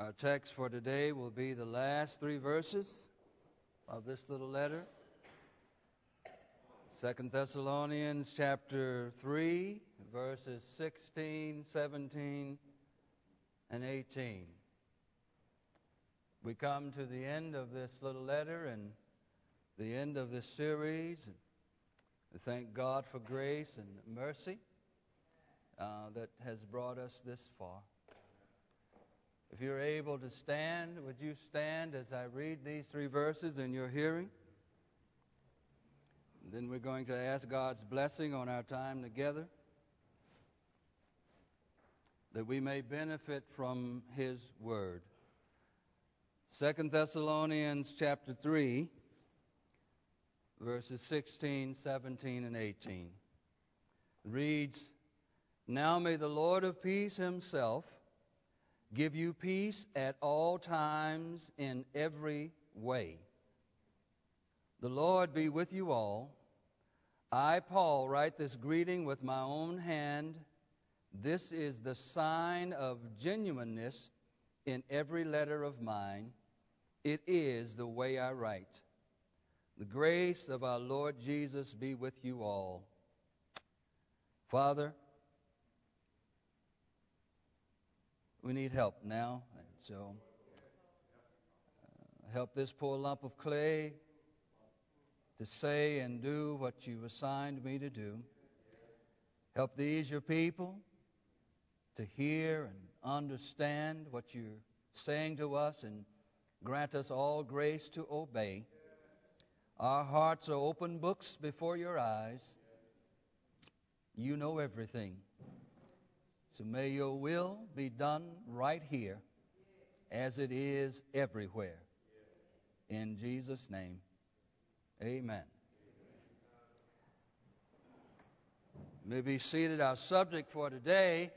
Our text for today will be the last three verses of this little letter. 2 Thessalonians chapter 3, verses 16, 17, and 18. We come to the end of this little letter and the end of this series. We thank God for grace and mercy that has brought us this far. If you're able to stand, would you stand as I read these three verses in your hearing? And then we're going to ask God's blessing on our time together, that we may benefit from His Word. 2 Thessalonians chapter 3, verses 16, 17, and 18 reads, "Now may the Lord of peace Himself give you peace at all times in every way. The Lord be with you all. I, Paul, write this greeting with my own hand. This is the sign of genuineness in every letter of mine. It is the way I write. The grace of our Lord Jesus be with you all." Father, we need help now, and so help this poor lump of clay to say and do what you've assigned me to do. Help these, your people, to hear and understand what you're saying to us, and grant us all grace to obey. Our hearts are open books before your eyes. You know everything. So may your will be done right here as it is everywhere. In Jesus' name, amen. You may be seated. Our subject for today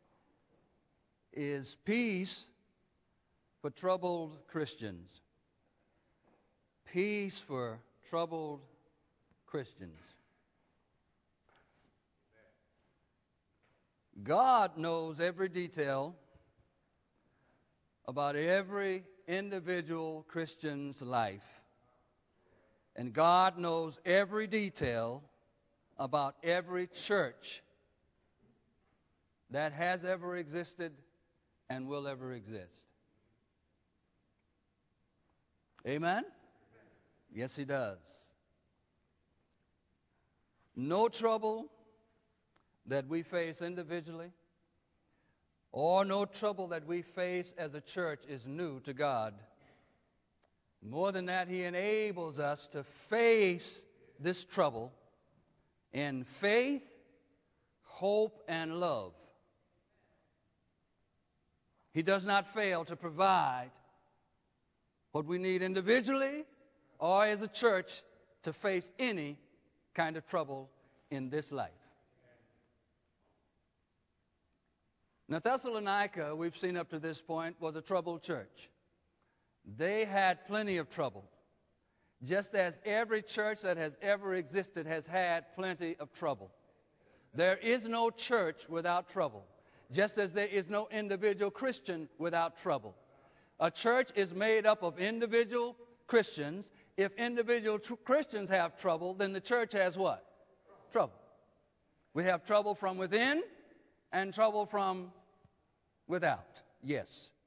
is peace for troubled Christians. Peace for troubled Christians. God knows every detail about every individual Christian's life. And God knows every detail about every church that has ever existed and will ever exist. Amen? Yes, He does. No trouble that we face individually, or no trouble that we face as a church is new to God. More than that, He enables us to face this trouble in faith, hope, and love. He does not fail to provide what we need individually or as a church to face any kind of trouble in this life. Now, Thessalonica, we've seen up to this point, was a troubled church. They had plenty of trouble, just as every church that has ever existed has had plenty of trouble. There is no church without trouble, just as there is no individual Christian without trouble. A church is made up of individual Christians. If individual Christians have trouble, then the church has what? Trouble. We have trouble from within and trouble from without. Yes.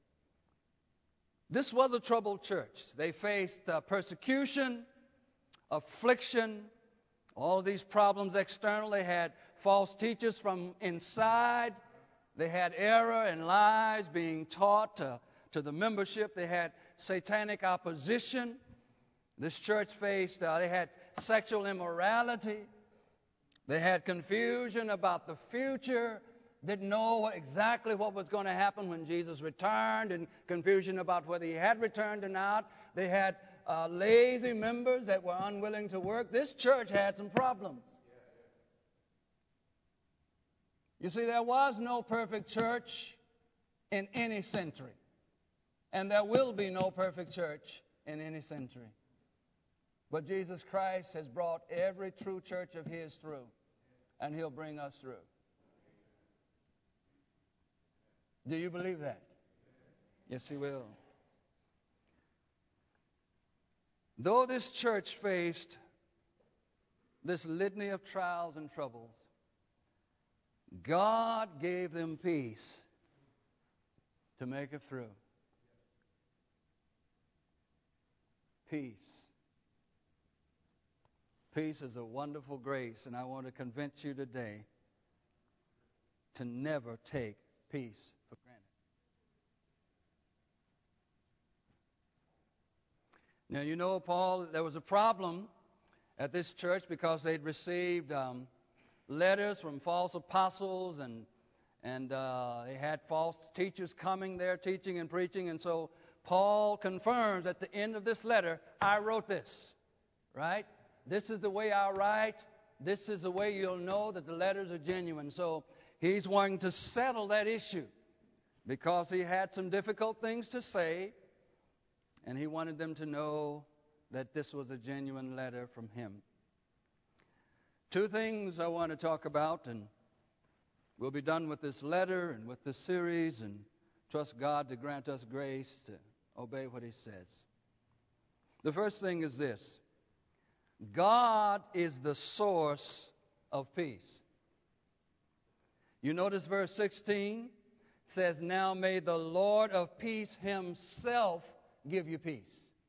This was a troubled church. They faced persecution, affliction, all of these problems external. They had false teachers from inside. They had error and lies being taught to the membership. They had satanic opposition. This church faced, they had sexual immorality. They had confusion about the future. Didn't know exactly what was going to happen when Jesus returned, and confusion about whether He had returned or not. They had lazy members that were unwilling to work. This church had some problems. You see, there was no perfect church in any century, and there will be no perfect church in any century. But Jesus Christ has brought every true church of His through, and He'll bring us through. Do you believe that? Yes, He will. Though this church faced this litany of trials and troubles, God gave them peace to make it through. Peace. Peace is a wonderful grace, and I want to convince you today to never take peace for granted. Now, you know, Paul, there was a problem at this church because they'd received letters from false apostles, and they had false teachers coming there teaching and preaching. And so Paul confirms at the end of this letter, I wrote this, right? This is the way I write. This is the way you'll know that the letters are genuine. So he's wanting to settle that issue because he had some difficult things to say, and he wanted them to know that this was a genuine letter from him. Two things I want to talk about, and we'll be done with this letter and with this series, and trust God to grant us grace to obey what He says. The first thing is this: God is the source of peace. You notice verse 16 says, now may the Lord of peace Himself give you peace.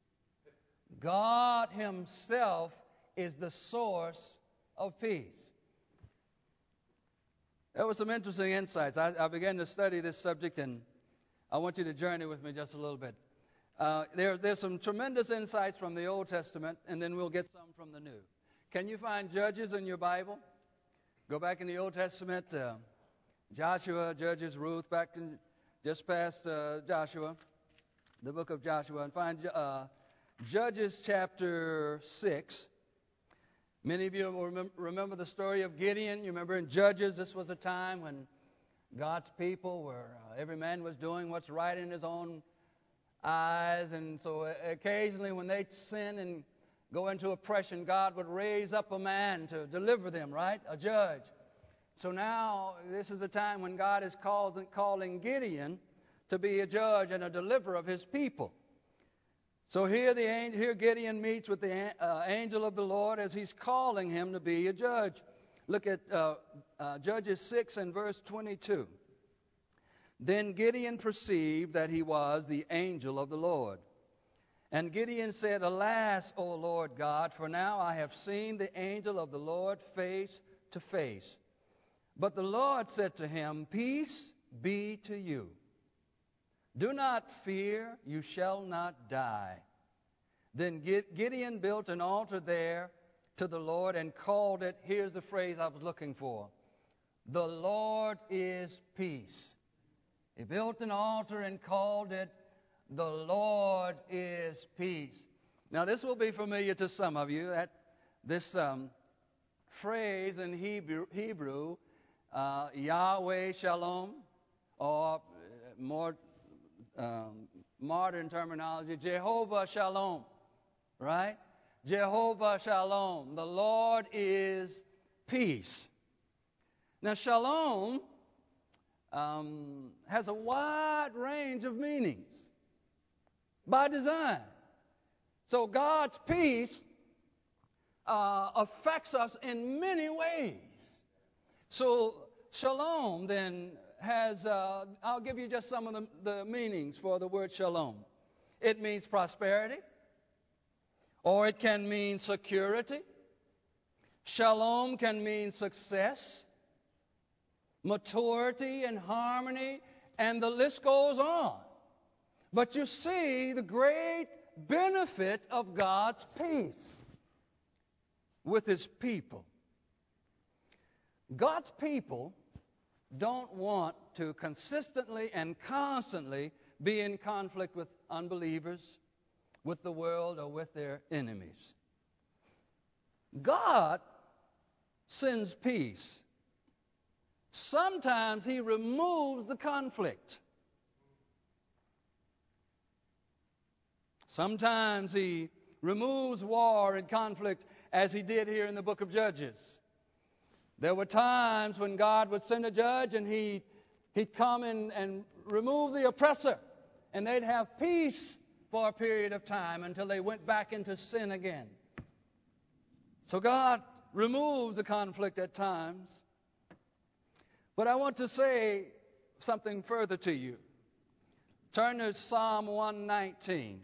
God Himself is the source of peace. There were some interesting insights. I began to study this subject, and I want you to journey with me just a little bit. There's some tremendous insights from the Old Testament, and then we'll get some from the New. Can you find Judges in your Bible? Go back in the Old Testament, Joshua, Judges, Ruth, back in just past Joshua, the book of Joshua, and find Judges chapter 6. Many of you will remember the story of Gideon. You remember in Judges, this was a time when God's people were, every man was doing what's right in his own eyes. And so occasionally when they sin and go into oppression, God would raise up a man to deliver them, right? A judge. So now this is a time when God is calling Gideon to be a judge and a deliverer of His people. So here Gideon meets with the angel of the Lord as he's calling him to be a judge. Look at Judges 6 and verse 22. Then Gideon perceived that he was the angel of the Lord. And Gideon said, alas, O Lord God, for now I have seen the angel of the Lord face to face. But the Lord said to him, peace be to you. Do not fear, you shall not die. Then Gideon built an altar there to the Lord and called it, here's the phrase I was looking for, the Lord is peace. He built an altar and called it, the Lord is peace. Now this will be familiar to some of you, that this phrase in Hebrew, Yahweh Shalom, or more modern terminology, Jehovah Shalom, right? Jehovah Shalom. The Lord is peace. Now, Shalom has a wide range of meanings by design. So God's peace affects us in many ways. So Shalom then has, I'll give you just some of the meanings for the word shalom. It means prosperity, or it can mean security. Shalom can mean success, maturity and harmony, and the list goes on. But you see the great benefit of God's peace with His people. God's people don't want to consistently and constantly be in conflict with unbelievers, with the world, or with their enemies. God sends peace. Sometimes He removes the conflict. Sometimes He removes war and conflict, as He did here in the book of Judges. There were times when God would send a judge and he'd come in and remove the oppressor and they'd have peace for a period of time until they went back into sin again. So God removes the conflict at times. But I want to say something further to you. Turn to Psalm 119.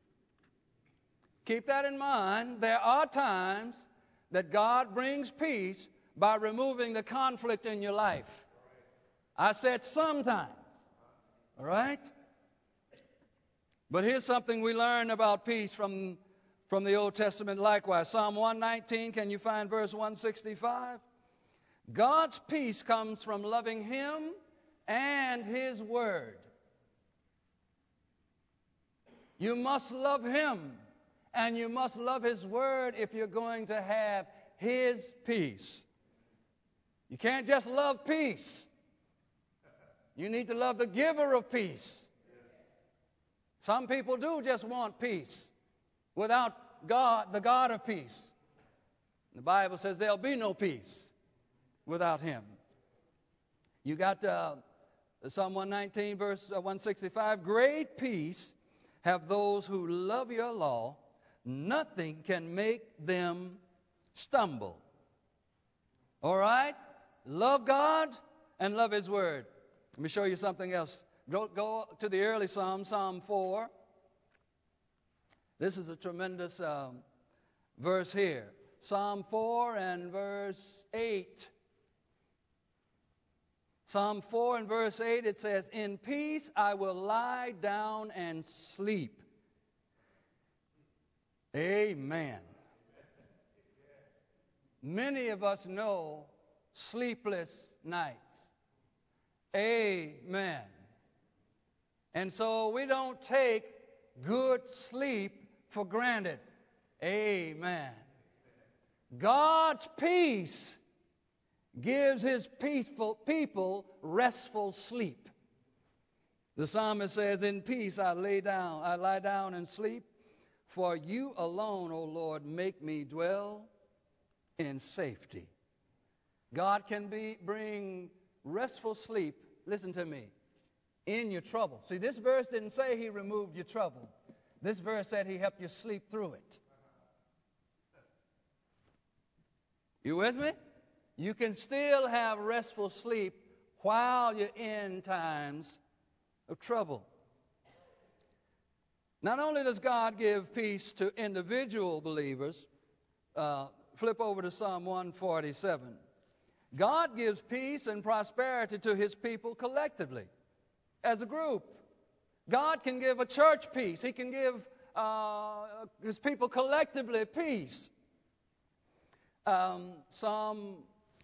Keep that in mind. There are times that God brings peace by removing the conflict in your life. I said sometimes. All right? But here's something we learn about peace from the Old Testament likewise. Psalm 119, can you find verse 165? God's peace comes from loving Him and His Word. You must love Him and you must love His Word if you're going to have His peace. You can't just love peace. You need to love the giver of peace. Some people do just want peace without God, the God of peace. The Bible says there'll be no peace without Him. You got Psalm 119, verse 165. Great peace have those who love your law. Nothing can make them stumble. All right? Love God and love His Word. Let me show you something else. Go to the early Psalm, Psalm 4. This is a tremendous verse here. Psalm 4 and verse 8. Psalm 4 and verse 8, it says, "In peace I will lie down and sleep." Amen. Many of us know sleepless nights. Amen. And so we don't take good sleep for granted. Amen. God's peace gives His peaceful people restful sleep. The psalmist says, "In peace I lie down and sleep, for you alone, O Lord, make me dwell in safety." God can bring restful sleep, listen to me, in your trouble. See, this verse didn't say He removed your trouble. This verse said He helped you sleep through it. You with me? You can still have restful sleep while you're in times of trouble. Not only does God give peace to individual believers, flip over to Psalm 147. God gives peace and prosperity to His people collectively, as a group. God can give a church peace. He can give His people collectively peace. Psalm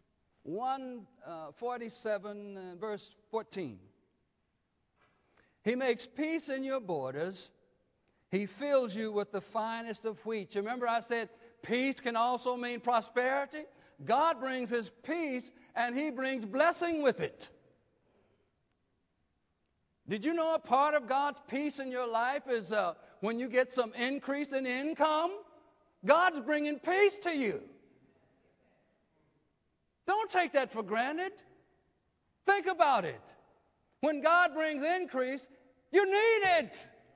147, verse 14. He makes peace in your borders. He fills you with the finest of wheat. You remember I said peace can also mean prosperity? God brings His peace and He brings blessing with it. Did you know a part of God's peace in your life is when you get some increase in income? God's bringing peace to you. Don't take that for granted. Think about it. When God brings increase, you need it.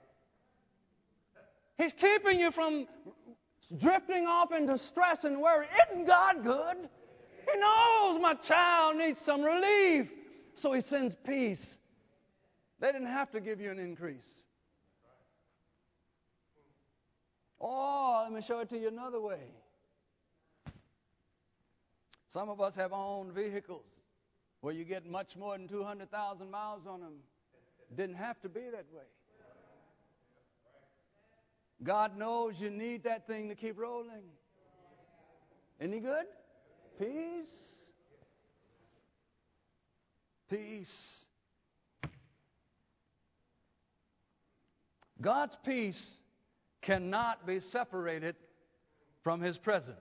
He's keeping you from drifting off into stress and worry. Isn't God good? He knows my child needs some relief, so He sends peace. They didn't have to give you an increase. Or, let me show it to you another way. Some of us have owned vehicles where you get much more than 200,000 miles on them. Didn't have to be that way. God knows you need that thing to keep rolling. Isn't He good? Peace. Peace. God's peace cannot be separated from His presence.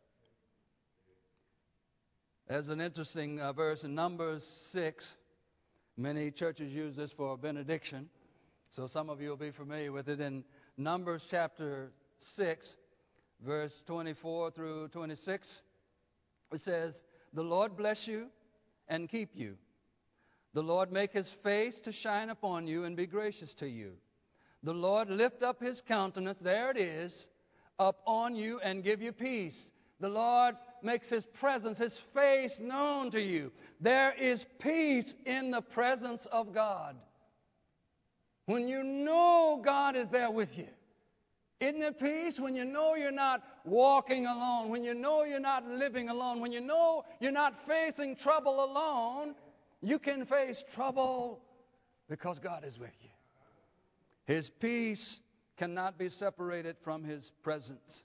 There's an interesting verse in Numbers 6. Many churches use this for a benediction, so some of you will be familiar with it. In Numbers chapter 6, verse 24 through 26, it says, "The Lord bless you and keep you. The Lord make his face to shine upon you and be gracious to you. The Lord lift up his countenance, there it is, up on you and give you peace. The Lord makes his presence, his face known to you. There is peace in the presence of God. When you know God is there with you. Isn't it peace when you know you're not walking alone, when you know you're not living alone, when you know you're not facing trouble alone? You can face trouble because God is with you. His peace cannot be separated from his presence.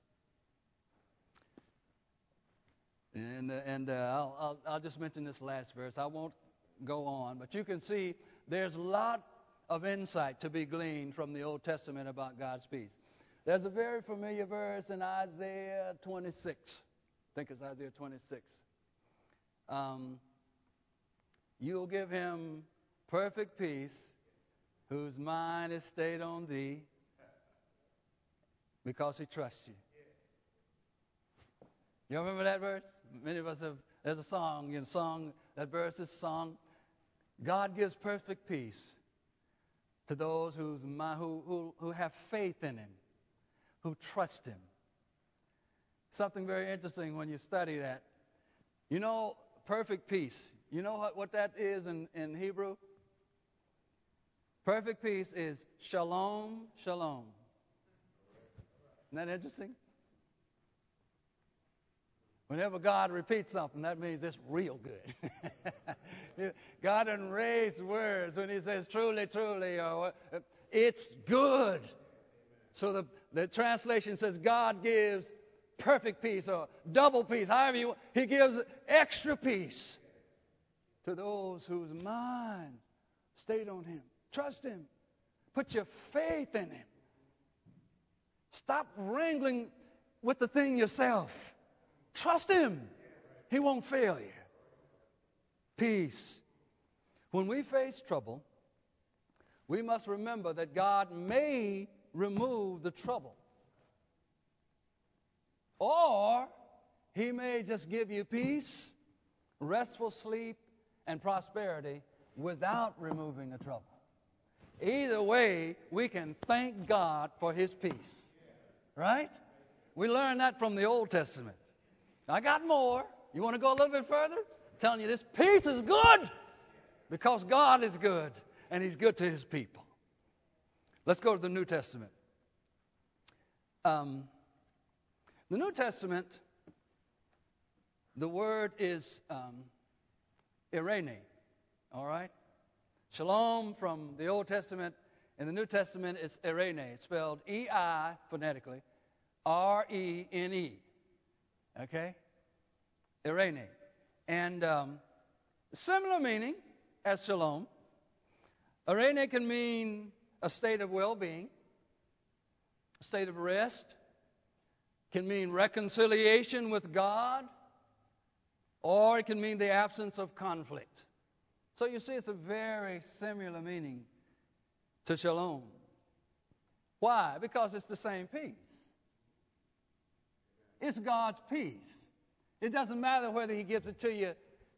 And I'll just mention this last verse. I won't go on, but you can see there's a lot of insight to be gleaned from the Old Testament about God's peace. There's a very familiar verse in Isaiah 26. I think it's Isaiah 26. You'll give him perfect peace, whose mind is stayed on thee, because he trusts you. You remember that verse? Many of us have. There's a song, that verse is song. God gives perfect peace to those who have faith in him, who trust him. Something very interesting when you study that. You know, perfect peace. You know what that is in Hebrew? Perfect peace is shalom, shalom. Isn't that interesting? Whenever God repeats something, that means it's real good. God doesn't raise words when he says truly, truly, or it's good. So the translation says God gives perfect peace or double peace, however you want. He gives extra peace to those whose mind stayed on him. Trust him. Put your faith in him. Stop wrangling with the thing yourself. Trust him. He won't fail you. Peace. When we face trouble, we must remember that God may remove the trouble. Or he may just give you peace, restful sleep, and prosperity without removing the trouble. Either way, we can thank God for his peace. Right? We learn that from the Old Testament. I got more. You want to go a little bit further? I'm telling you, this peace is good because God is good and he's good to his people. Let's go to the New Testament. The New Testament, the word is irene. All right? Shalom from the Old Testament. In the New Testament, it's irene. It's spelled E-I phonetically, R-E-N-E. Okay? Irene. And similar meaning as shalom. Irene can mean a state of well-being, a state of rest. Can mean reconciliation with God, or it can mean the absence of conflict. So you see, it's a very similar meaning to shalom. Why? Because it's the same peace. It's God's peace. It doesn't matter whether he gives it to you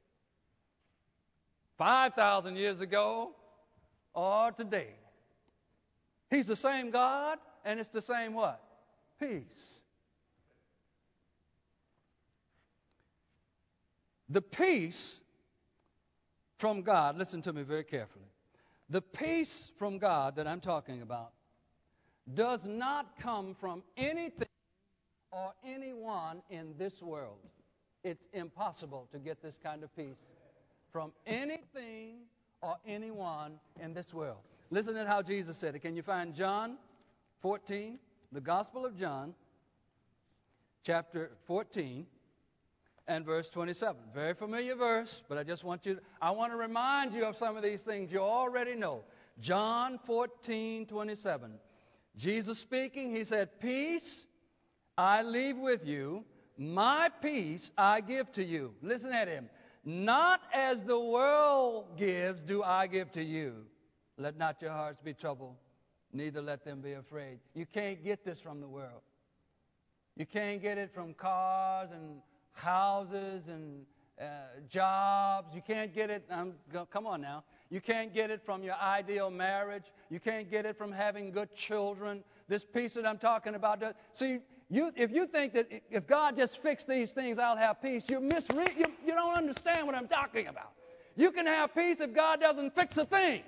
5,000 years ago or today. He's the same God, and it's the same what? Peace. The peace from God, listen to me very carefully. The peace from God that I'm talking about does not come from anything or anyone in this world. It's impossible to get this kind of peace from anything or anyone in this world. Listen to how Jesus said it. Can you find John 14, the Gospel of John, chapter 14, and verse 27. Very familiar verse, but I want to remind you of some of these things you already know. John 14:27. Jesus speaking, he said, "Peace I leave with you, my peace I give to you." Listen at him. "Not as the world gives do I give to you. Let not your hearts be troubled, neither let them be afraid." You can't get this from the world. You can't get it from cars and houses jobs. You can't get it. Come on now. You can't get it from your ideal marriage. You can't get it from having good children. This peace that I'm talking about. See, if you think that if God just fixed these things, I'll have peace, you don't understand what I'm talking about. You can have peace if God doesn't fix a thing.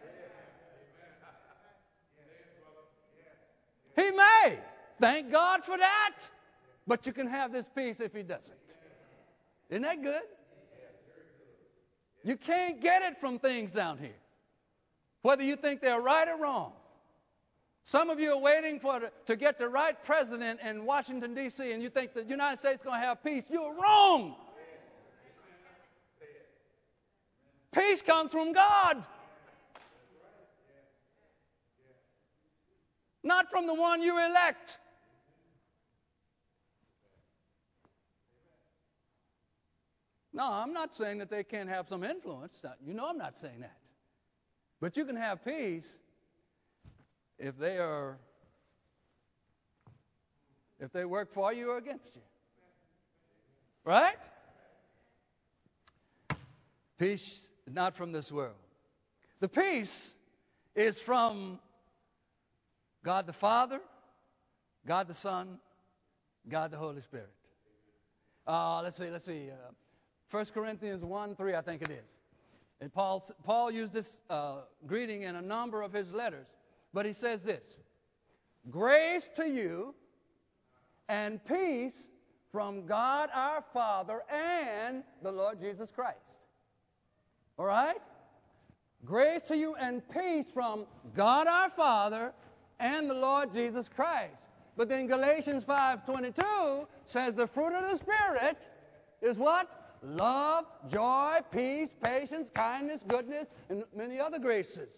He may. Thank God for that. But you can have this peace if He doesn't. Isn't that good? You can't get it from things down here, whether you think they're right or wrong. Some of you are waiting to get the right president in Washington, D.C., and you think the United States is going to have peace. You're wrong. Peace comes from God, not from the one you elect. No, I'm not saying that they can't have some influence. You know I'm not saying that. But you can have peace if they work for you or against you. Right? Peace is not from this world. The peace is from God the Father, God the Son, God the Holy Spirit. Let's see. 1 Corinthians 1:3, I think it is. And Paul used this greeting in a number of his letters. But he says this: grace to you and peace from God our Father and the Lord Jesus Christ. All right? Grace to you and peace from God our Father and the Lord Jesus Christ. But then Galatians 5:22 says the fruit of the Spirit is what? Love, joy, peace, patience, kindness, goodness, and many other graces.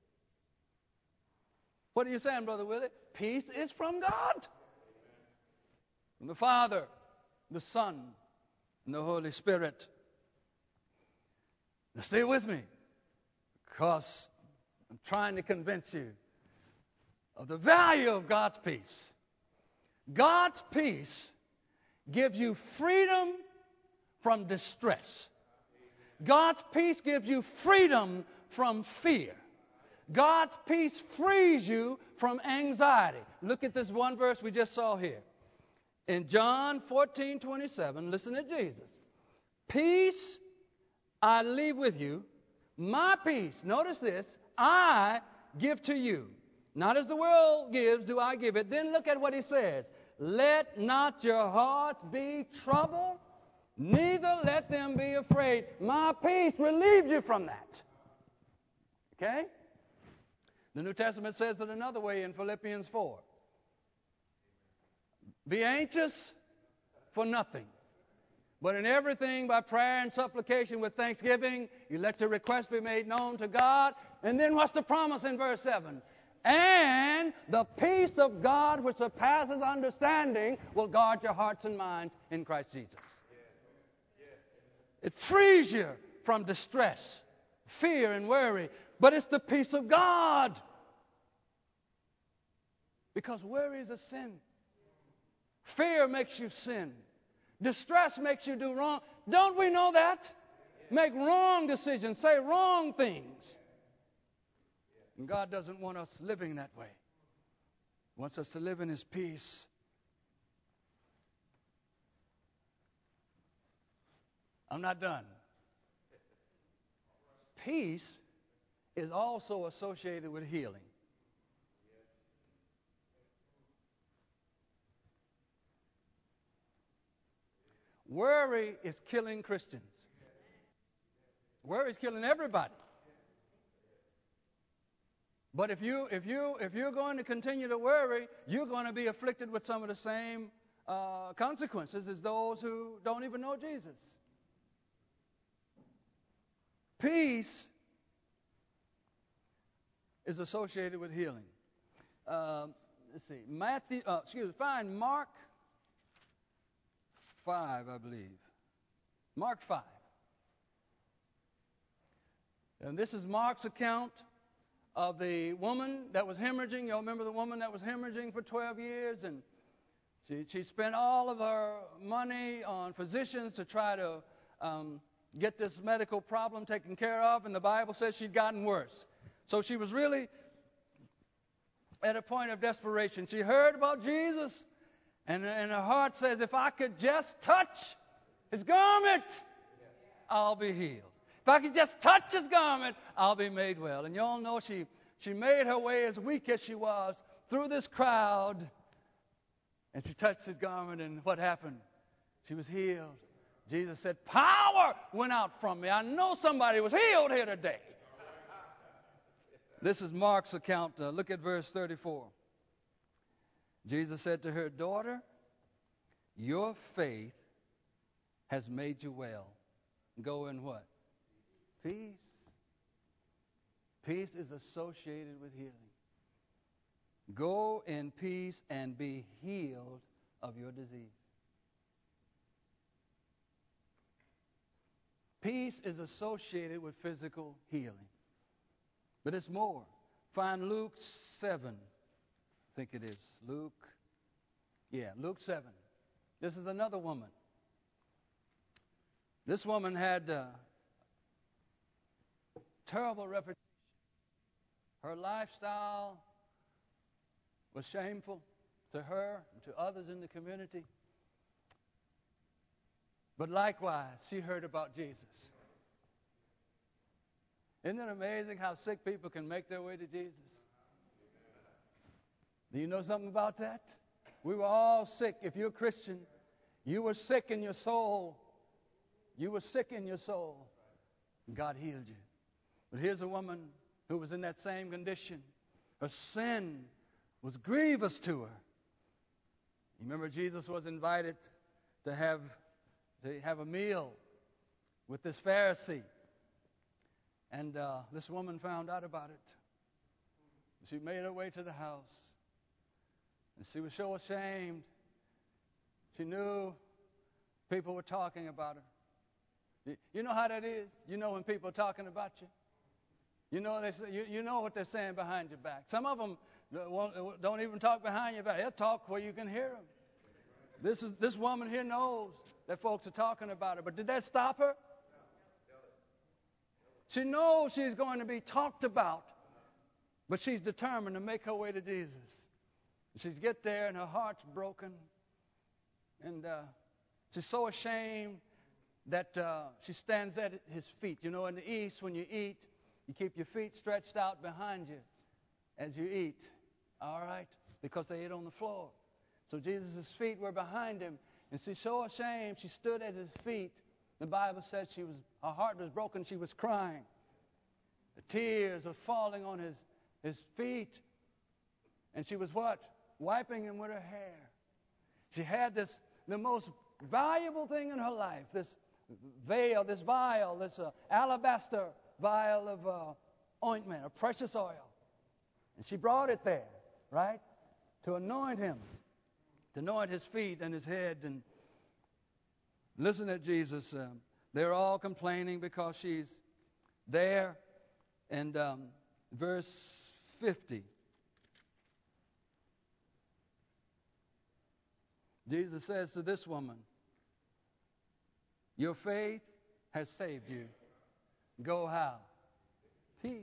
What are you saying, Brother Willie? Peace is from God. From the Father, the Son, and the Holy Spirit. Now stay with me, because I'm trying to convince you of the value of God's peace. God's peace gives you freedom from distress. God's peace gives you freedom from fear. God's peace frees you from anxiety. Look at this one verse we just saw here. In John 14:27, listen to Jesus. Peace I leave with you, my peace, notice this, I give to you. Not as the world gives do I give it. Then look at what he says. Let not your hearts be troubled, neither let them be afraid. My peace relieves you from that. Okay? The New Testament says it another way in Philippians 4. Be anxious for nothing, but in everything by prayer and supplication with thanksgiving, you let your requests be made known to God. And then what's the promise in verse 7? And the peace of God which surpasses understanding will guard your hearts and minds in Christ Jesus. It frees you from distress, fear, and worry. But it's the peace of God. Because worry is a sin. Fear makes you sin. Distress makes you do wrong. Don't we know that? Make wrong decisions, say wrong things. And God doesn't want us living that way. He wants us to live in His peace. I'm not done. Peace is also associated with healing. Worry is killing Christians. Worry is killing everybody. But if you're going to continue to worry, you're going to be afflicted with some of the same consequences as those who don't even know Jesus. Peace is associated with healing. Let's see. Find Mark 5, I believe. Mark 5. And this is Mark's account of the woman that was hemorrhaging. Y'all remember the woman that was hemorrhaging for 12 years? And she spent all of her money on physicians to try to get this medical problem taken care of, and the Bible says she'd gotten worse. So she was really at a point of desperation. She heard about Jesus, and her heart says, if I could just touch his garment, I'll be healed. If I could just touch his garment, I'll be made well. And you all know she made her way, as weak as she was, through this crowd, and she touched his garment, and what happened? She was healed. Jesus said, power went out from me. I know somebody was healed here today. This is Mark's account. Look at verse 34. Jesus said to her, daughter, your faith has made you well. Go in what? Peace. Peace is associated with healing. Go in peace and be healed of your disease. Peace is associated with physical healing. But it's more. Find Luke 7. I think it is. Luke 7. This is another woman. This woman had a terrible reputation. Her lifestyle was shameful to her and to others in the community. But likewise, she heard about Jesus. Isn't it amazing how sick people can make their way to Jesus? Do you know something about that? We were all sick. If you're a Christian, you were sick in your soul. You were sick in your soul. God healed you. But here's a woman who was in that same condition. Her sin was grievous to her. You remember Jesus was invited to have a meal with this Pharisee. And this woman found out about it. She made her way to the house. And she was so ashamed. She knew people were talking about her. You know how that is? You know when people are talking about you? You know what they're saying behind your back. Some of them don't even talk behind your back. They'll talk where you can hear them. This woman here knows that folks are talking about her. But did that stop her? She knows she's going to be talked about, but she's determined to make her way to Jesus. She's get there, and her heart's broken, and she's so ashamed that she stands at his feet. You know, in the East, when you eat, you keep your feet stretched out behind you as you eat, all right, because they eat on the floor. So Jesus' feet were behind him, and she's so ashamed, she stood at his feet. The Bible says her heart was broken. She was crying. The tears were falling on his feet. And she was what? Wiping him with her hair. She had the most valuable thing in her life, this vial, this alabaster vial of ointment, of precious oil. And she brought it there, right, to anoint him, to anoint his feet and his head. And listen at Jesus. They're all complaining because she's there. And verse 50. Jesus says to this woman, your faith has saved you. Go how? Peace.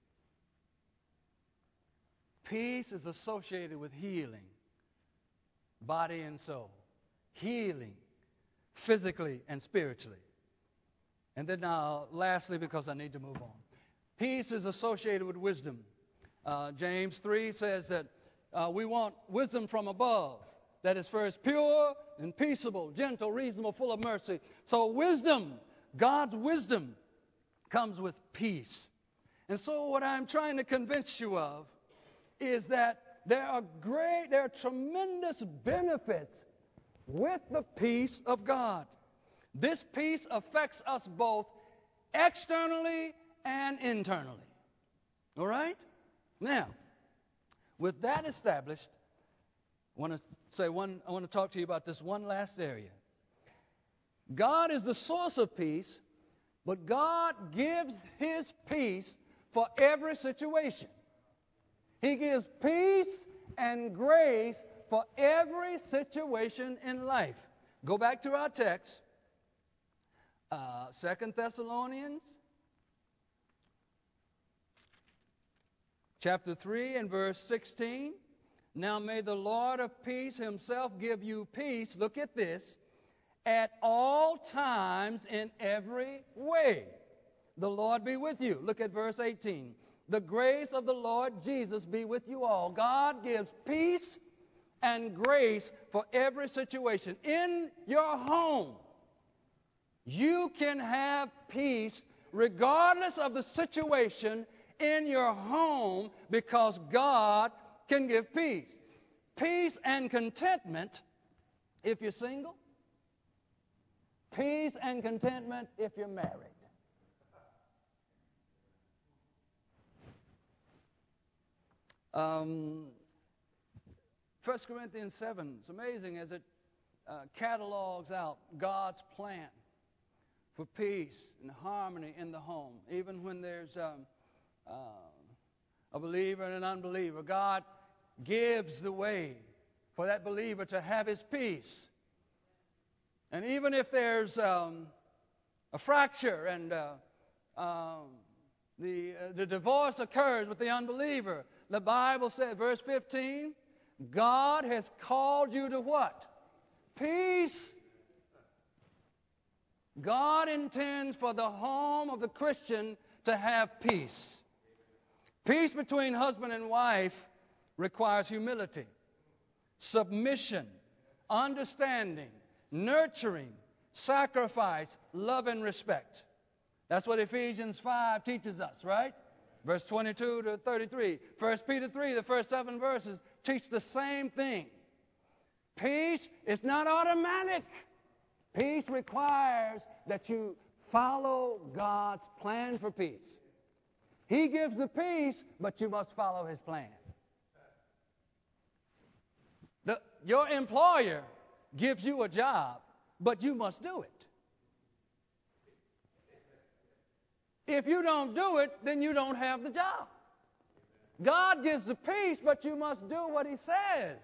Peace is associated with healing, body and soul. Healing, physically and spiritually. And then now, lastly, because I need to move on. Peace is associated with wisdom. James 3 says that we want wisdom from above. That is first pure and peaceable, gentle, reasonable, full of mercy. So wisdom, God's wisdom, comes with peace. And so what I'm trying to convince you of is that there are tremendous benefits with the peace of God. This peace affects us both externally and internally. All right? Now, with that established, I want to talk to you about this one last area. God is the source of peace, but God gives His peace for every situation. He gives peace and grace for every situation in life. Go back to our text. 2 Thessalonians chapter 3 and verse 16. Now may the Lord of peace himself give you peace, look at this, at all times in every way. The Lord be with you. Look at verse 18. The grace of the Lord Jesus be with you all. God gives peace and grace for every situation. In your home, you can have peace regardless of the situation in your home because God can give peace. Peace and contentment if you're single. Peace and contentment if you're married. 1 Corinthians 7, it's amazing as it catalogs out God's plan for peace and harmony in the home. Even when there's a believer and an unbeliever, God gives the way for that believer to have his peace. And even if there's a fracture and the divorce occurs with the unbeliever, the Bible says, verse 15, God has called you to what? Peace. God intends for the home of the Christian to have peace. Peace between husband and wife requires humility, submission, understanding, nurturing, sacrifice, love, and respect. That's what Ephesians 5 teaches us, right? Verse 22 to 33. 1 Peter 3, the first 7 verses, teach the same thing. Peace is not automatic. Peace requires that you follow God's plan for peace. He gives the peace, but you must follow His plan. Your employer gives you a job, but you must do it. If you don't do it, then you don't have the job. God gives the peace, but you must do what He says.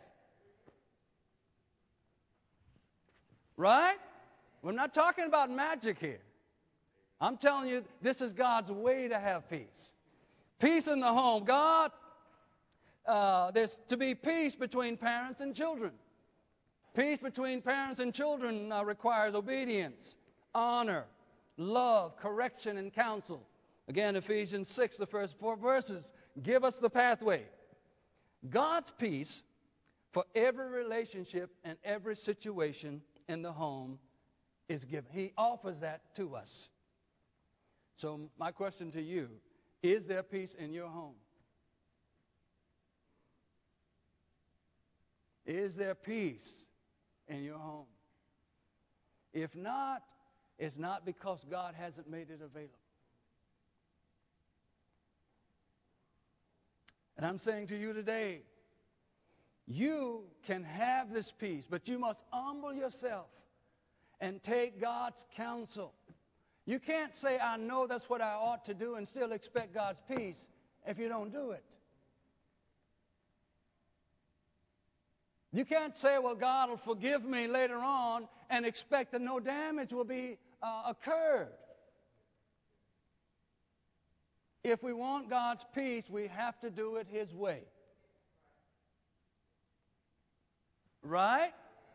Right? We're not talking about magic here. I'm telling you, this is God's way to have peace. Peace in the home. There's to be peace between parents and children. Peace between parents and children requires obedience, honor, love, correction, and counsel. Again, Ephesians 6, the first 4 verses, give us the pathway. God's peace for every relationship and every situation in the home is given. He offers that to us. So my question to you, is there peace in your home? Is there peace in your home? If not, it's not because God hasn't made it available. And I'm saying to you today, you can have this peace, but you must humble yourself and take God's counsel. You can't say, I know that's what I ought to do, and still expect God's peace if you don't do it. You can't say, well, God will forgive me later on and expect that no damage will be occurred. If we want God's peace, we have to do it His way. Right?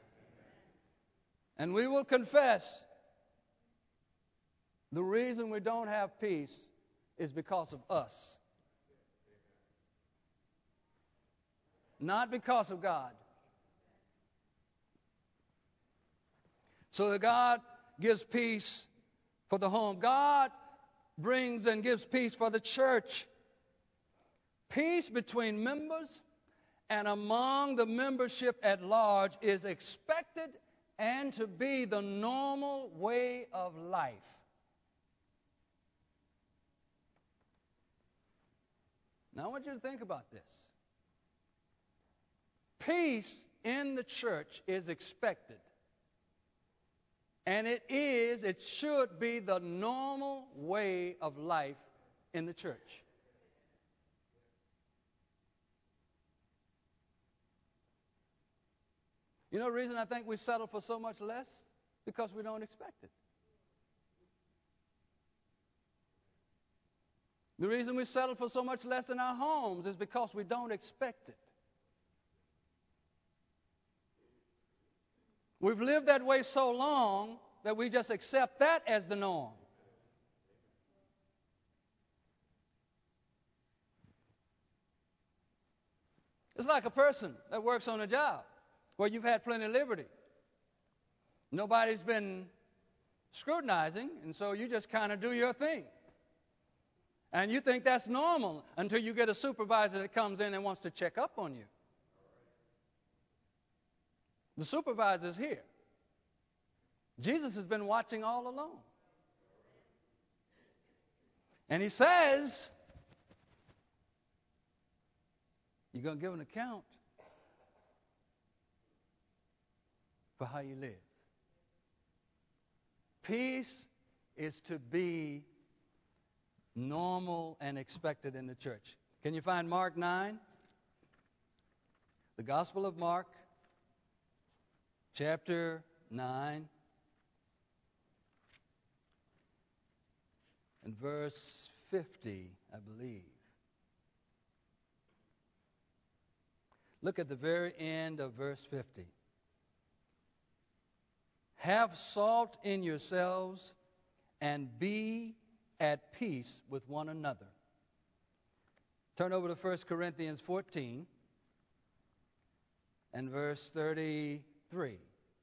And we will confess the reason we don't have peace is because of us. Not because of God. So that God gives peace for the home. God brings and gives peace for the church. Peace between members and among the membership at large is expected and to be the normal way of life. Now I want you to think about this. Peace in the church is expected. And it should be the normal way of life in the church. You know the reason I think we settle for so much less? Because we don't expect it. The reason we settle for so much less in our homes is because we don't expect it. We've lived that way so long that we just accept that as the norm. It's like a person that works on a job where you've had plenty of liberty. Nobody's been scrutinizing, and so you just kind of do your thing. And you think that's normal until you get a supervisor that comes in and wants to check up on you. The supervisor's here. Jesus has been watching all along. And he says, you're going to give an account for how you live. Peace is to be normal and expected in the church. Can you find Mark 9? The Gospel of Mark, chapter 9, and verse 50, I believe. Look at the very end of verse 50. Have salt in yourselves and be at peace with one another. Turn over to 1 Corinthians 14 and verse 33.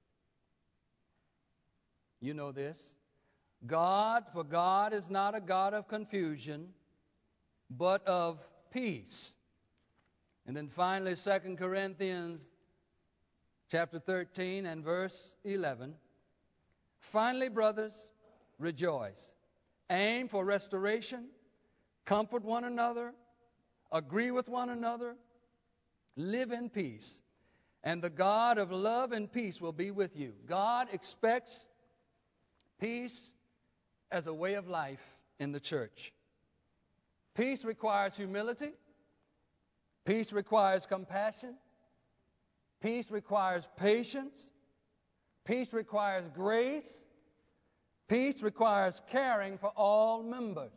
You know this. For God is not a God of confusion, but of peace. And then finally, 2 Corinthians chapter 13 and verse 11. Finally, brothers, rejoice. Aim for restoration. Comfort one another. Agree with one another. Live in peace. And the God of love and peace will be with you. God expects peace as a way of life in the church. Peace requires humility. Peace requires compassion. Peace requires patience. Peace requires grace. Peace requires caring for all members.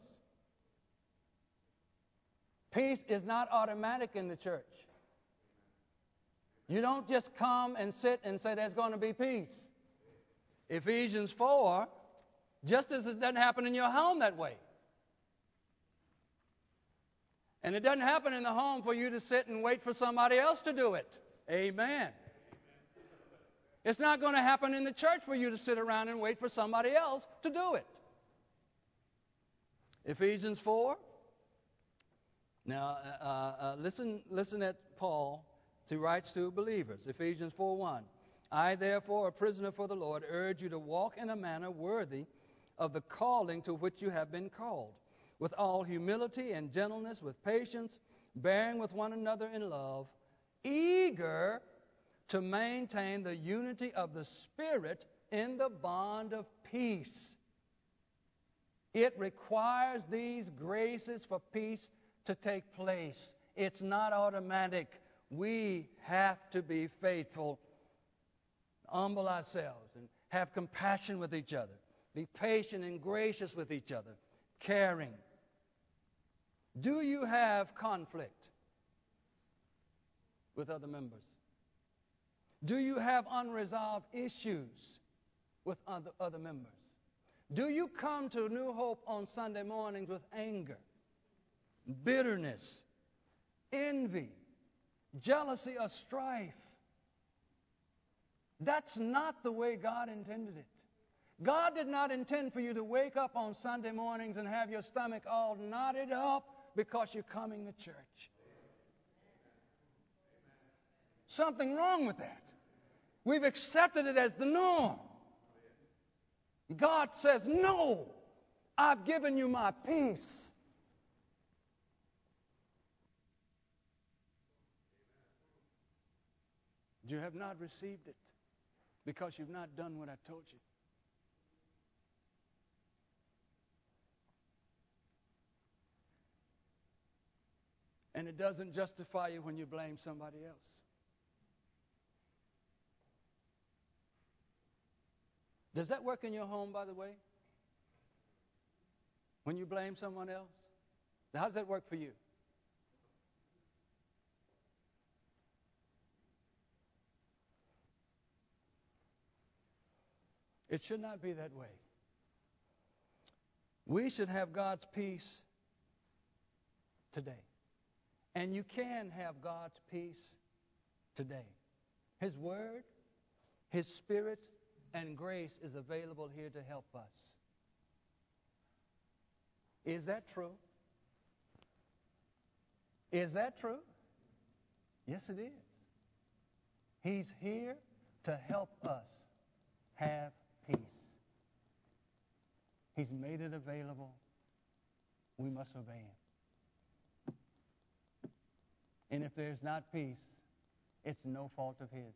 Peace is not automatic in the church. You don't just come and sit and say there's going to be peace. Ephesians 4, just as it doesn't happen in your home that way. And it doesn't happen in the home for you to sit and wait for somebody else to do it. Amen. It's not going to happen in the church for you to sit around and wait for somebody else to do it. Ephesians 4. Now, listen at Paul. He writes to believers. Ephesians 4:1. I, therefore, a prisoner for the Lord, urge you to walk in a manner worthy of the calling to which you have been called, with all humility and gentleness, with patience, bearing with one another in love, eager to maintain the unity of the Spirit in the bond of peace. It requires these graces for peace to take place. It's not automatic. We have to be faithful, humble ourselves, and have compassion with each other. Be patient and gracious with each other, caring. Do you have conflict with other members? Do you have unresolved issues with other members? Do you come to New Hope on Sunday mornings with anger, bitterness, envy, jealousy, or strife? That's not the way God intended it. God did not intend for you to wake up on Sunday mornings and have your stomach all knotted up because you're coming to church. Something wrong with that. We've accepted it as the norm. God says, no, I've given you my peace. You have not received it because you've not done what I told you. And it doesn't justify you when you blame somebody else. Does that work in your home, by the way? When you blame someone else? How does that work for you? It should not be that way. We should have God's peace today. And you can have God's peace today. His Word, His Spirit, and grace is available here to help us. Is that true? Is that true? Yes, it is. He's here to help us have peace. He's made it available. We must obey Him. And if there's not peace, it's no fault of His.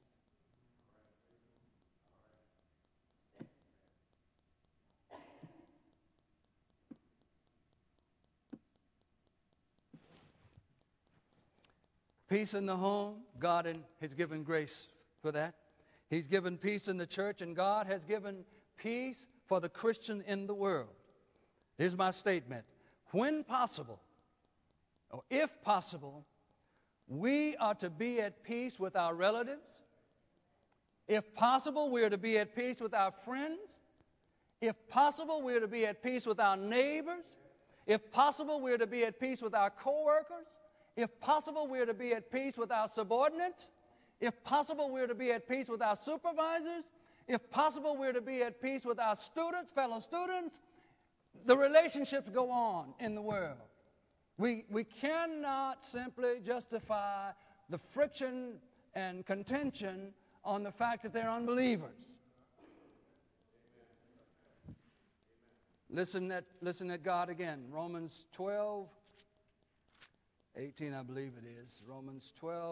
Peace in the home, God has given grace for that. He's given peace in the church, and God has given peace for the Christian in the world. Here's my statement. When possible, or if possible, we are to be at peace with our relatives. If possible, we are to be at peace with our friends. If possible, we are to be at peace with our neighbors. If possible, we are to be at peace with our co-workers. If possible, we are to be at peace with our subordinates. If possible, we are to be at peace with our supervisors. If possible, we are to be at peace with our students, fellow students. The relationships go on in the world. We cannot simply justify the friction and contention on the fact that they're unbelievers. Listen at God again. Romans 12:18, I believe it is. Romans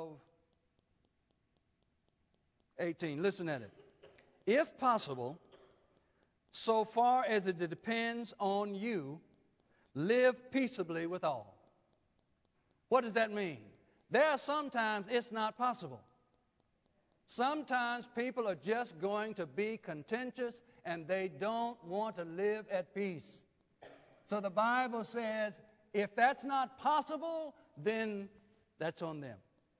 12:18. Listen at it. If possible, so far as it depends on you, live peaceably with all. What does that mean? There are sometimes it's not possible. Sometimes people are just going to be contentious and they don't want to live at peace. So the Bible says, if that's not possible, then that's on them.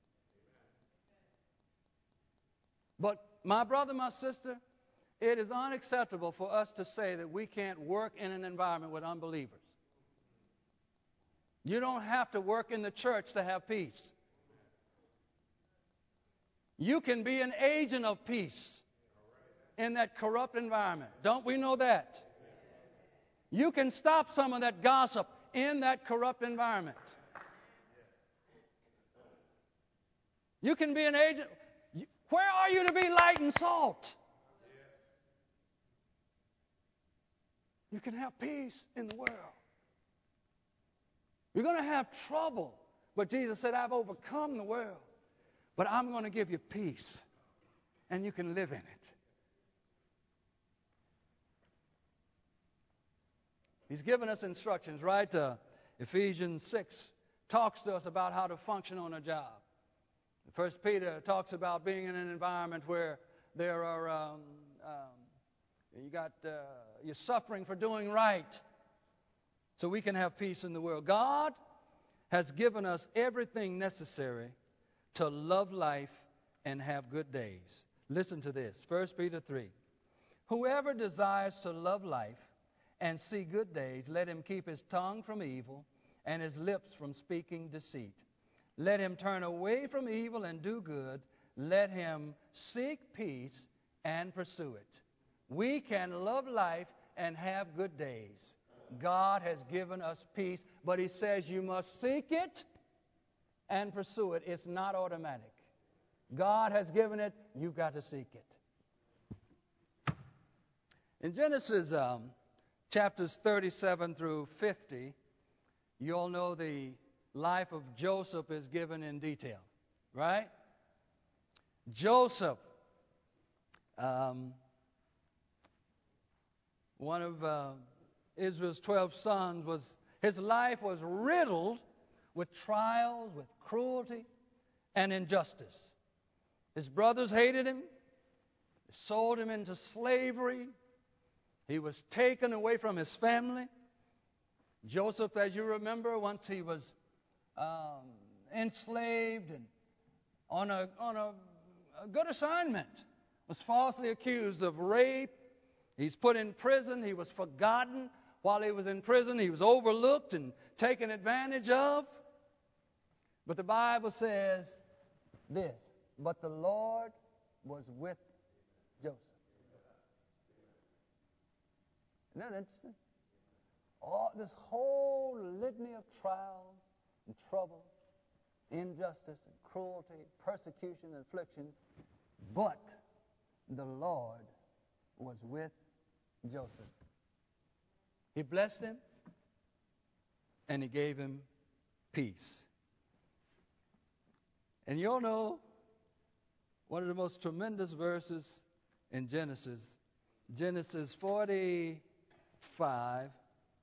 But my brother, my sister, it is unacceptable for us to say that we can't work in an environment with unbelievers. You don't have to work in the church to have peace. You can be an agent of peace in that corrupt environment. Don't we know that? You can stop some of that gossip in that corrupt environment. You can be an agent. Where are you to be light and salt? You can have peace in the world. You're going to have trouble. But Jesus said, I've overcome the world. But I'm going to give you peace. And you can live in it. He's given us instructions, right? Ephesians 6 talks to us about how to function on a job. 1 Peter talks about being in an environment where there are, you're suffering for doing right. So we can have peace in the world. God has given us everything necessary to love life and have good days. Listen to this, 1 Peter 3. Whoever desires to love life and see good days, let him keep his tongue from evil and his lips from speaking deceit. Let him turn away from evil and do good. Let him seek peace and pursue it. We can love life and have good days. God has given us peace, but He says you must seek it and pursue it. It's not automatic. God has given it, you've got to seek it. In Genesis chapters 37 through 50, you all know the life of Joseph is given in detail, right? Joseph, one of Israel's 12 sons, his life was riddled with trials, with cruelty, and injustice. His brothers hated him, sold him into slavery. He was taken away from his family. Joseph, as you remember, once he was enslaved and on a good assignment, was falsely accused of rape. He's put in prison. He was forgotten while he was in prison. He was overlooked and taken advantage of. But the Bible says this, but the Lord was with Joseph. Isn't that interesting? This whole litany of trials and troubles, injustice and cruelty, persecution and affliction, but the Lord was with Joseph. He blessed him and he gave him peace. And you'll know one of the most tremendous verses in Genesis, Genesis 45.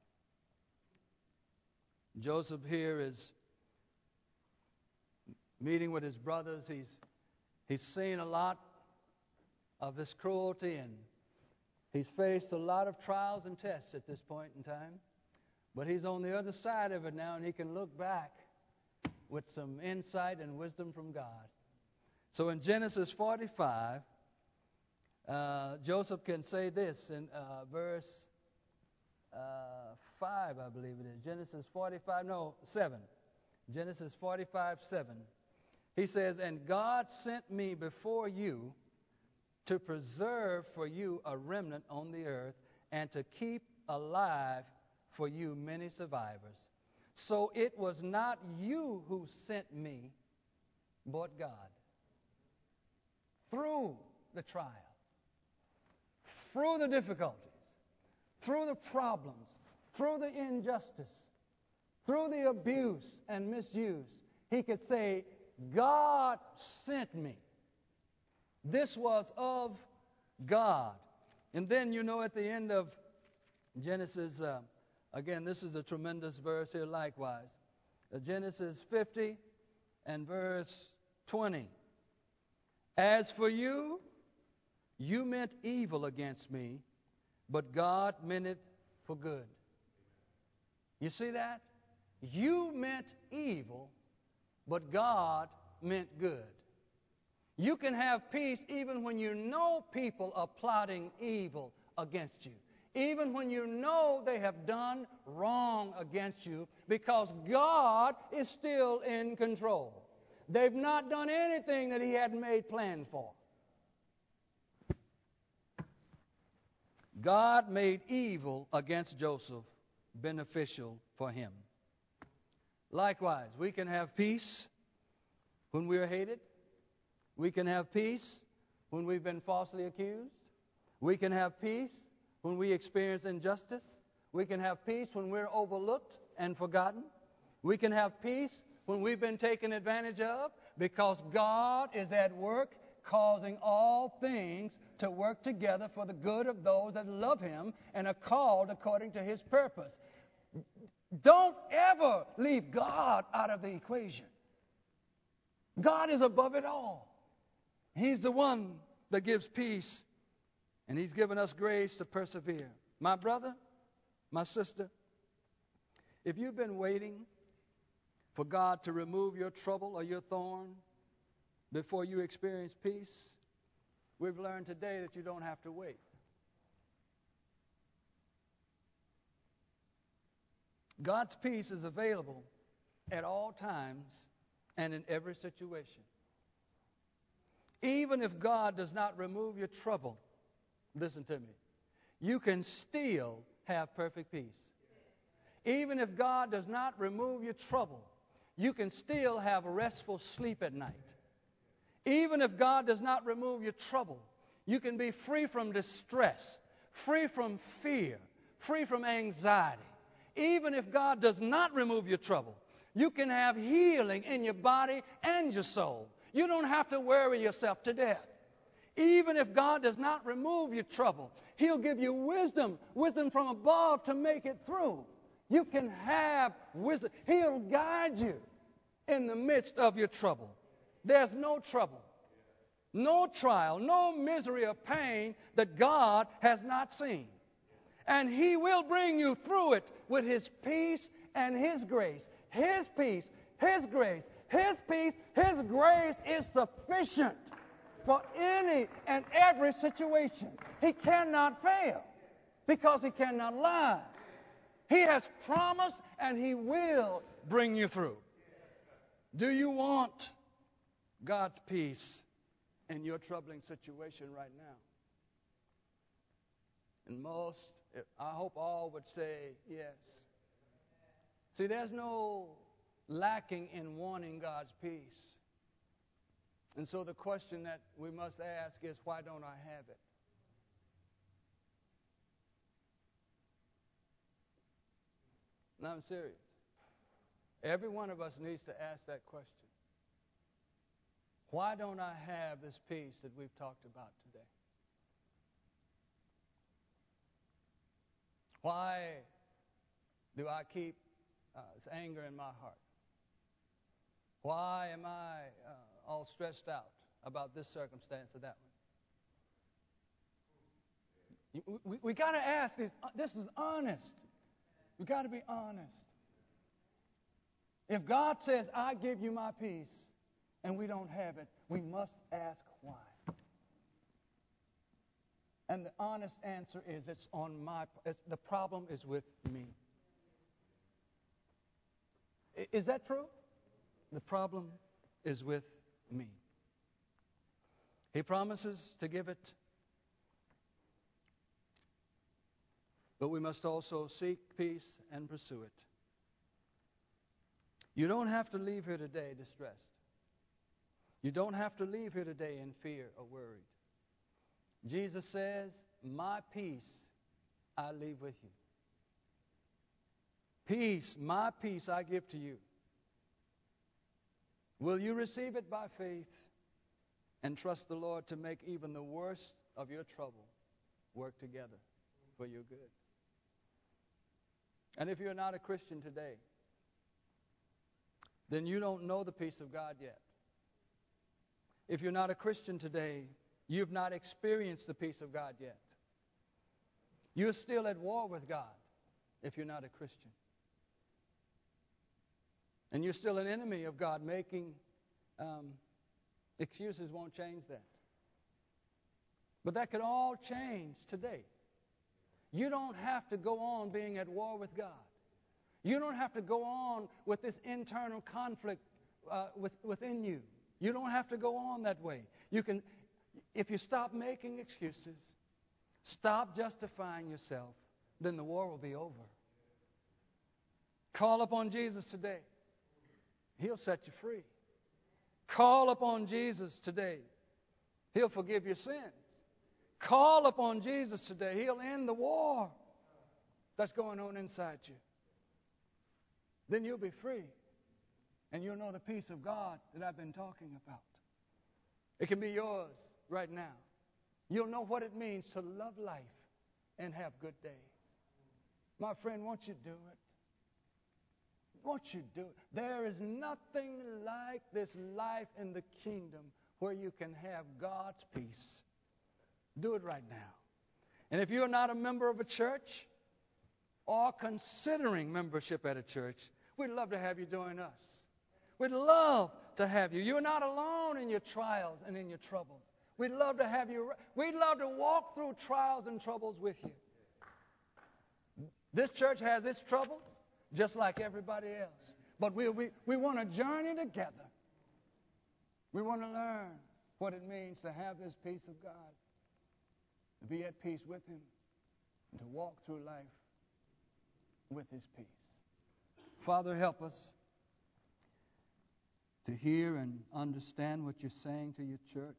Joseph here is meeting with his brothers. He's seen a lot of this cruelty, and he's faced a lot of trials and tests at this point in time. But he's on the other side of it now, and he can look back with some insight and wisdom from God. So in Genesis 45, Joseph can say this in verse 5, I believe it is. Genesis 7. Genesis 45, 7. He says, and God sent me before you to preserve for you a remnant on the earth and to keep alive for you many survivors. So it was not you who sent me, but God. Through the trials, through the difficulties, through the problems, through the injustice, through the abuse and misuse, he could say, God sent me. This was of God. And then, at the end of Genesis, again, this is a tremendous verse here likewise. Genesis 50 and verse 20. As for you, you meant evil against me, but God meant it for good. You see that? You meant evil, but God meant good. You can have peace even when you know people are plotting evil against you. Even when you know they have done wrong against you, because God is still in control. They've not done anything that He hadn't made plans for. God made evil against Joseph beneficial for him. Likewise, we can have peace when we are hated. We can have peace when we've been falsely accused. We can have peace when we experience injustice. We can have peace when we're overlooked and forgotten. We can have peace when we've been taken advantage of, because God is at work causing all things to work together for the good of those that love Him and are called according to His purpose. Don't ever leave God out of the equation. God is above it all. He's the one that gives peace, and He's given us grace to persevere. My brother, my sister, if you've been waiting for God to remove your trouble or your thorn before you experience peace, we've learned today that you don't have to wait. God's peace is available at all times and in every situation. Even if God does not remove your trouble, listen to me, you can still have perfect peace. Even if God does not remove your trouble, you can still have restful sleep at night. Even if God does not remove your trouble, you can be free from distress, free from fear, free from anxiety. Even if God does not remove your trouble, you can have healing in your body and your soul. You don't have to worry yourself to death. Even if God does not remove your trouble, He'll give you wisdom from above to make it through. You can have wisdom. He'll guide you in the midst of your trouble. There's no trouble, no trial, no misery or pain that God has not seen. And He will bring you through it with His peace and His grace. His peace, His grace, His peace, His grace is sufficient for any and every situation. He cannot fail because He cannot lie. He has promised and He will bring you through. Do you want God's peace in your troubling situation right now? And most, I hope all would say yes. See, there's no lacking in wanting God's peace. And so the question that we must ask is, why don't I have it? No, I'm serious. Every one of us needs to ask that question. Why don't I have this peace that we've talked about today? Why do I keep this anger in my heart? Why am I all stressed out about this circumstance or that one? We got to ask this. This is honest. We got to be honest. If God says, I give you my peace, and we don't have it, we must ask why. And the honest answer is, the problem is with me. Is that true? The problem is with me. He promises to give it, but we must also seek peace and pursue it. You don't have to leave here today distressed. You don't have to leave here today in fear or worried. Jesus says, my peace I leave with you. Peace, my peace I give to you. Will you receive it by faith and trust the Lord to make even the worst of your trouble work together for your good? And if you're not a Christian today, then you don't know the peace of God yet. If you're not a Christian today, you've not experienced the peace of God yet. You're still at war with God if you're not a Christian. And you're still an enemy of God. Making excuses won't change that. But that could all change today. You don't have to go on being at war with God. You don't have to go on with this internal conflict within you. You don't have to go on that way. You can, if you stop making excuses, stop justifying yourself, then the war will be over. Call upon Jesus today. He'll set you free. Call upon Jesus today. He'll forgive your sins. Call upon Jesus today. He'll end the war that's going on inside you. Then you'll be free. And you'll know the peace of God that I've been talking about. It can be yours right now. You'll know what it means to love life and have good days. My friend, won't you do it? Won't you do it? There is nothing like this life in the kingdom where you can have God's peace. Do it right now. And if you're not a member of a church or considering membership at a church, we'd love to have you join us. We'd love to have you. You're not alone in your trials and in your troubles. We'd love to have you. We'd love to walk through trials and troubles with you. This church has its troubles just like everybody else. But we want to journey together. We want to learn what it means to have this peace of God, to be at peace with Him, and to walk through life with His peace. Father, help us to hear and understand what you're saying to your church.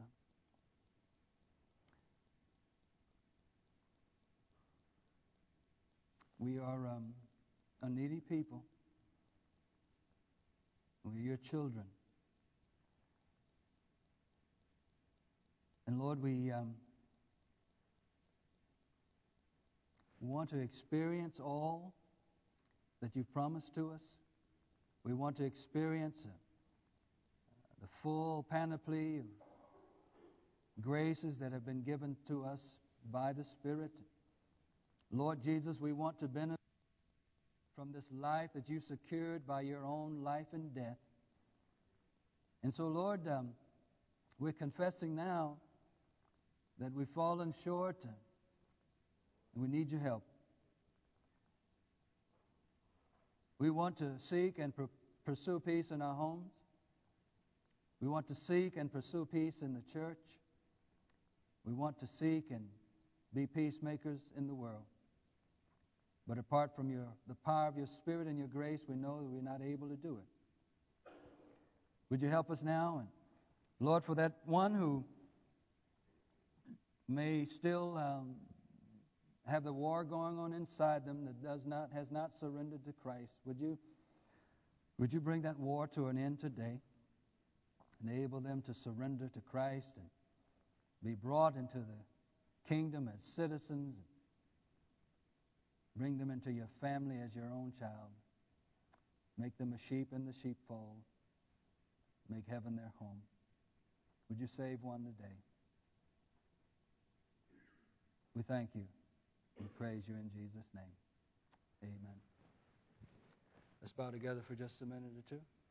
We are a needy people. We're your children. And Lord, we want to experience all that you've promised to us. We want to experience the full panoply of graces that have been given to us by the Spirit. Lord Jesus, we want to benefit from this life that you secured by your own life and death. And so, Lord, we're confessing now that we've fallen short and we need your help. We want to seek and pursue peace in our homes. We want to seek and pursue peace in the church. We want to seek and be peacemakers in the world. But apart from the power of your Spirit and your grace, we know that we're not able to do it. Would you help us now? And Lord, for that one who may still have the war going on inside them that has not surrendered to Christ, would you bring that war to an end today? Enable them to surrender to Christ and be brought into the kingdom as citizens. Bring them into your family as your own child. Make them a sheep in the sheepfold. Make heaven their home. Would you save one today? We thank you. We praise you in Jesus' name. Amen. Let's bow together for just a minute or two.